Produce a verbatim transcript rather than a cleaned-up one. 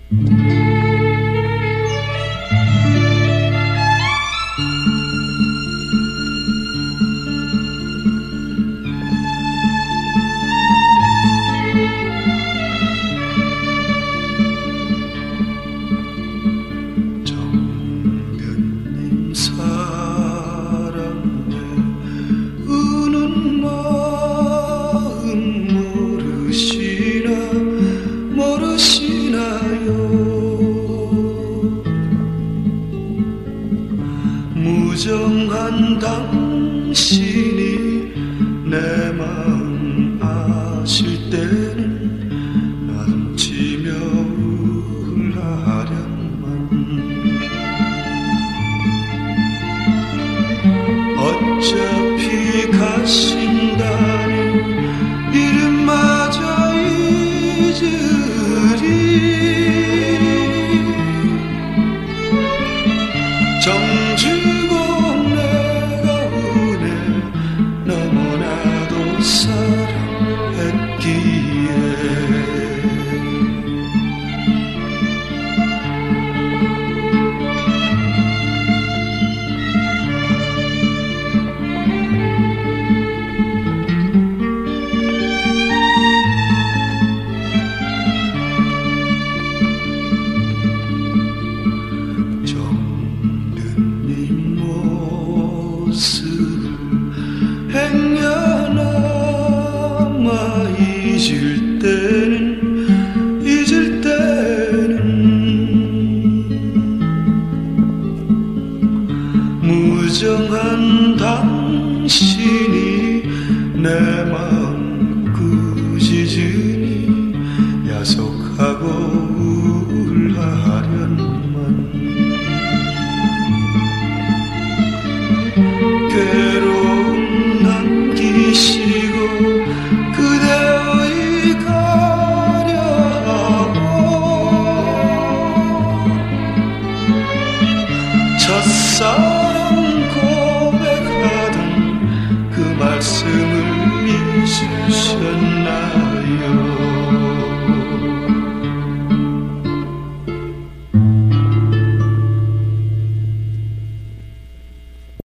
정겨님 사랑에 우는 마음 모르시나 모르시나요. 무정한 당신이 내 마음 아실 때는 남치며 울하련만 어차피 가신다니 이름마저 잊으리. 정주고 내가 은혜 너무나도 사랑했기에 정든님 모습을 행여나마 잊을 때는 잊을 때는 무정한 당신이 내 마음 꾸짖으니 야속하고 울하련만 괴로움 남기시고 그대의 가려하고 첫사랑 고백하던 그 말씀을 잊으셨나요.